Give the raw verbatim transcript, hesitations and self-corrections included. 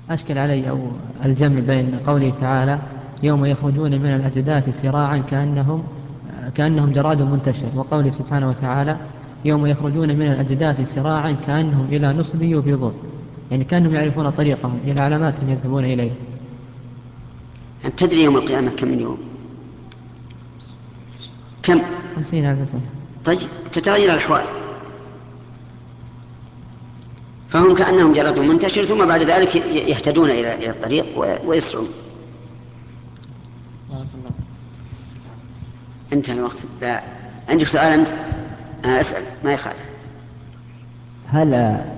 أشكل علي أو الجمع بين قوله تعالى يوم يخرجون من الأجداث سراعا كأنهم كأنهم جراد منتشر، وقوله سبحانه وتعالى يوم يخرجون من الأجداث سراعا كأنهم إلى نصب يوفضون، يعني كأنهم يعرفون طريقهم إلى علامات يذهبون إليه. أن تدري يوم القيامة كم من يوم؟ كم؟ خمسين ألف سنة. طيب تتغير الأحوال، فهم كأنهم جراد منتشر، ثم بعد ذلك يهتدون إلى إلى الطريق ويسرون. بارك الله. انتهى الوقت. لا عندك سؤال أنت؟ آه، أسأل ما يخالف. هل